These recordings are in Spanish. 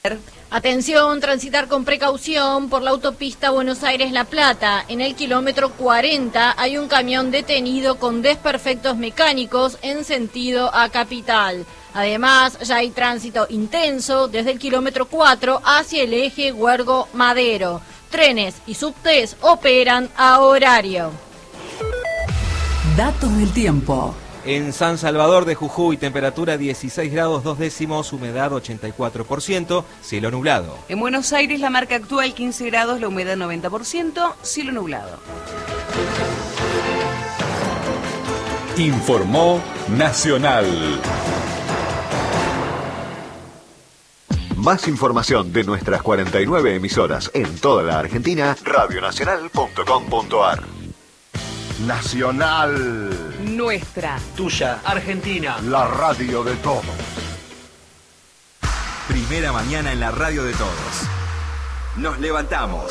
Atención, transitar con precaución por la autopista Buenos Aires-La Plata. En el kilómetro 40 hay un camión detenido con desperfectos mecánicos en sentido a Capital. Además, ya hay tránsito intenso desde el kilómetro 4 hacia el eje Huergo-Madero. Trenes y subtes operan a horario. Datos del tiempo. En San Salvador de Jujuy, temperatura 16 grados 2 décimos, humedad 84%, cielo nublado. En Buenos Aires la marca actual 15 grados, la humedad 90%, cielo nublado. Informó Nacional. Más información de nuestras 49 emisoras en toda la Argentina, radionacional.com.ar. Nacional. Nuestra. Tuya. Argentina. La radio de todos. Primera mañana en la radio de todos. Nos levantamos.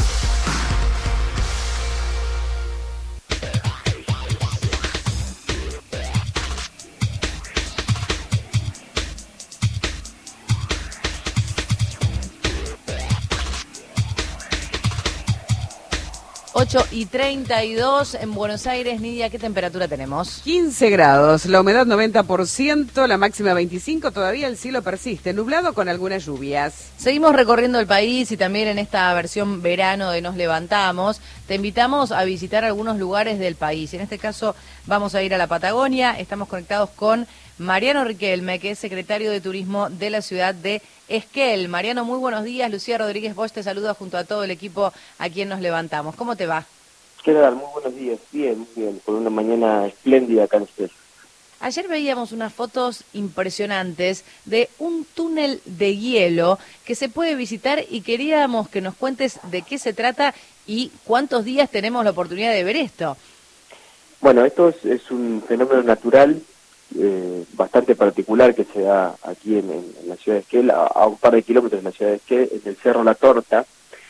Ocho y 32 en Buenos Aires. Nidia, ¿qué temperatura tenemos? 15 grados, la humedad 90%, la máxima 25, todavía el cielo persiste, nublado con algunas lluvias. Seguimos recorriendo el país y también en esta versión verano de Nos Levantamos, te invitamos a visitar algunos lugares del país. En este caso vamos a ir a la Patagonia, estamos conectados con Mariano Riquelme, que es secretario de Turismo de la ciudad de Esquel. Mariano, muy buenos días. Lucía Rodríguez Bosch te saluda junto a todo el equipo a quien Nos Levantamos. ¿Cómo te va? ¿Qué tal? Muy buenos días. Bien, con una mañana espléndida acá en Esquel. Ayer veíamos unas fotos impresionantes de un túnel de hielo que se puede visitar y queríamos que nos cuentes de qué se trata y cuántos días tenemos la oportunidad de ver esto. Bueno, esto es un fenómeno natural bastante particular que se da aquí en la ciudad de Esquel, a un par de kilómetros de la ciudad de Esquel, en el Cerro La Torta.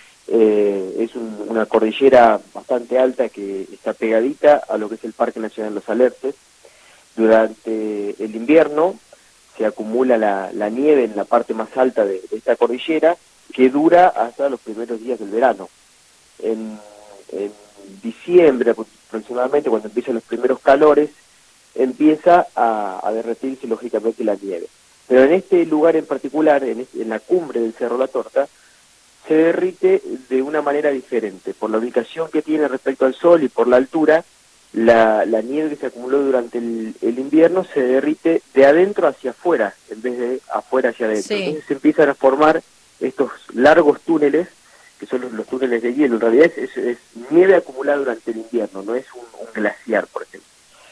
Es una cordillera bastante alta que está pegadita a lo que es el Parque Nacional Los Alerces. Durante el invierno se acumula la nieve en la parte más alta de esta cordillera, que dura hasta los primeros días del verano. En diciembre aproximadamente, cuando empiezan los primeros calores, empieza a derretirse lógicamente la nieve. Pero en este lugar en particular, en la cumbre del Cerro La Torta, se derrite de una manera diferente. Por la ubicación que tiene respecto al sol y por la altura, la nieve que se acumuló durante el invierno se derrite de adentro hacia afuera, en vez de afuera hacia adentro. Sí. Entonces se empiezan a formar estos largos túneles, que son los túneles de hielo. En realidad es nieve acumulada durante el invierno, no es un glaciar, por ejemplo.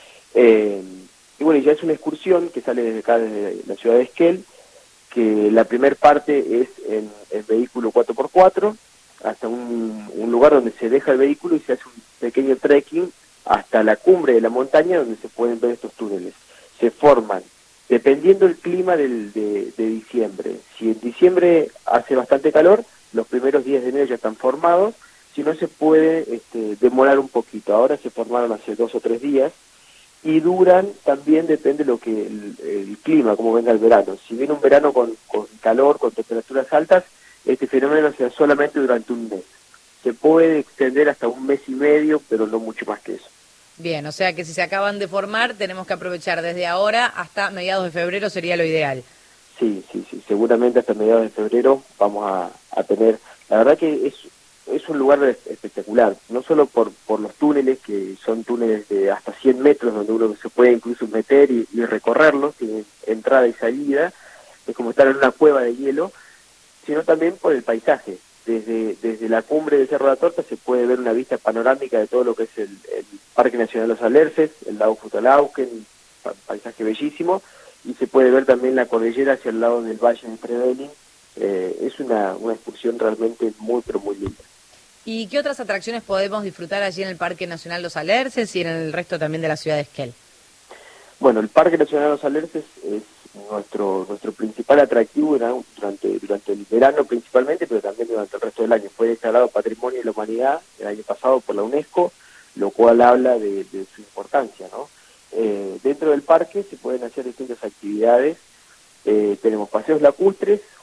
Y bueno, ya es una excursión que sale desde acá, desde la ciudad de Esquel, que la primer parte es en vehículo 4x4, hasta un lugar donde se deja el vehículo y se hace un pequeño trekking hasta la cumbre de la montaña, donde se pueden ver estos túneles. Se forman, dependiendo del clima de diciembre. Si en diciembre hace bastante calor, los primeros días de enero ya están formados, si no se puede demorar un poquito. Ahora se formaron hace 2 o 3 días, y duran también, depende de lo que el clima, cómo venga el verano. Si viene un verano con calor, con temperaturas altas, este fenómeno se da solamente durante un mes. Se puede extender hasta un mes y medio, pero no mucho más que eso. Bien, o sea que si se acaban de formar, tenemos que aprovechar desde ahora hasta mediados de febrero, sería lo ideal. Sí, seguramente hasta mediados de febrero vamos a tener... La verdad que es un lugar espectacular, no solo por los túneles, que son túneles de hasta 100 metros, donde uno se puede incluso meter y recorrerlos, tiene entrada y salida, es como estar en una cueva de hielo, sino también por el paisaje. Desde la cumbre del Cerro de la Torta se puede ver una vista panorámica de todo lo que es el Parque Nacional Los Alerces, el lago Futolauquen, un paisaje bellísimo, y se puede ver también la cordillera hacia el lado del Valle de Trevelin. Es una excursión realmente muy, pero muy linda. ¿Y qué otras atracciones podemos disfrutar allí en el Parque Nacional Los Alerces y en el resto también de la ciudad de Esquel? Bueno, el Parque Nacional Los Alerces es nuestro principal atractivo durante el verano principalmente, pero también durante el resto del año. Fue declarado Patrimonio de la Humanidad el año pasado por la UNESCO, lo cual habla de su importancia, ¿no? Dentro del parque se pueden hacer distintas actividades. Tenemos paseos lacustres,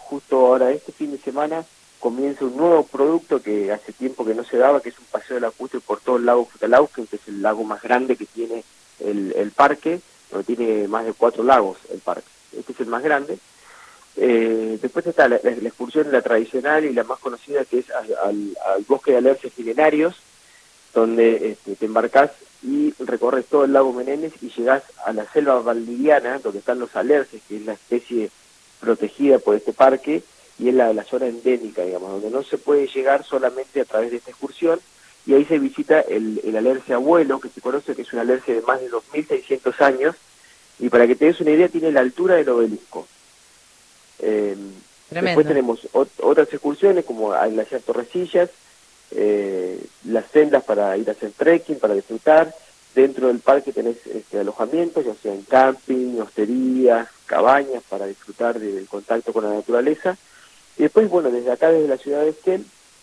justo ahora este fin de semana comienza un nuevo producto que hace tiempo que no se daba, que es un paseo lacustre por todo el lago Futalausken, que es el lago más grande que tiene el parque, donde tiene más de 4 lagos el parque. Este es el más grande. Después está la excursión, la tradicional y la más conocida, que es al bosque de alerces milenarios, donde te embarcás y recorres todo el lago Menéndez y llegás a la selva valdiviana, donde están los alerces, que es la especie protegida por este parque, y es la zona endémica, digamos, donde no se puede llegar solamente a través de esta excursión, y ahí se visita el alerce abuelo, que se conoce que es un alerce de más de 2.600 años, y para que te des una idea, tiene la altura del obelisco. Después tenemos otras excursiones, como el glaciar Torrecillas, las sendas para ir a hacer trekking, para disfrutar. Dentro del parque tenés alojamientos, ya sea en camping, hosterías, cabañas, para disfrutar del contacto con la naturaleza. Y después, bueno, desde acá, desde la ciudad de Esquel,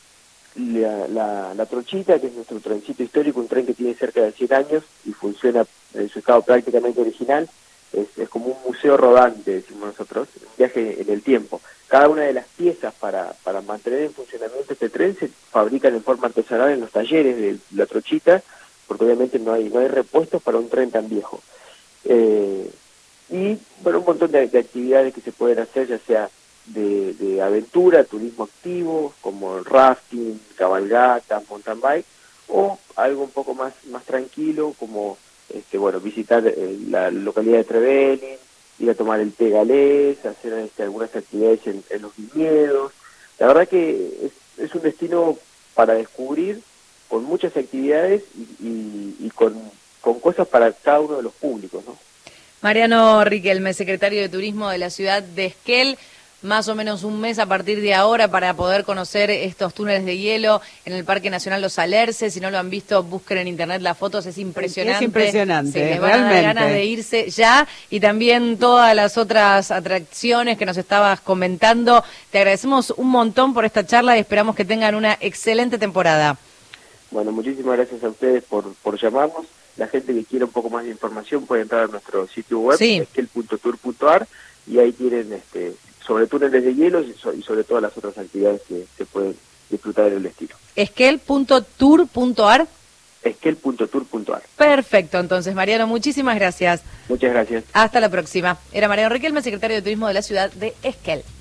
la Trochita, que es nuestro trencito histórico, un tren que tiene cerca de 100 años y funciona en su estado prácticamente original. Es como un museo rodante, decimos nosotros, un viaje en el tiempo. Cada una de las piezas para mantener en funcionamiento este tren se fabrican en forma artesanal en los talleres de la Trochita, porque obviamente no hay repuestos para un tren tan viejo. Y bueno, un montón de actividades que se pueden hacer, ya sea de aventura, turismo activo, como rafting, cabalgatas, mountain bike, o algo un poco más tranquilo, como visitar la localidad de Trevelin, ir a tomar el té galés, hacer algunas actividades en los viñedos. La verdad que es un destino para descubrir, con muchas actividades y con cosas para cada uno de los públicos, ¿no? Mariano Riquelme, secretario de Turismo de la ciudad de Esquel, más o menos un mes a partir de ahora para poder conocer estos túneles de hielo en el Parque Nacional Los Alerces. Si no lo han visto, busquen en internet las fotos, es impresionante. Es impresionante, sí, les van a dar ganas de irse ya, y también todas las otras atracciones que nos estabas comentando. Te agradecemos un montón por esta charla y esperamos que tengan una excelente temporada. Bueno, muchísimas gracias a ustedes por llamarnos. La gente que quiera un poco más de información puede entrar a nuestro sitio web, sí, esquel.tour.ar, y ahí tienen sobre túneles de hielo y sobre todas las otras actividades que se pueden disfrutar del destino. Esquel.tour.ar. Esquel.tour.ar. Perfecto, entonces, Mariano, muchísimas gracias. Muchas gracias. Hasta la próxima. Era Mariano Riquelme, secretario de Turismo de la ciudad de Esquel.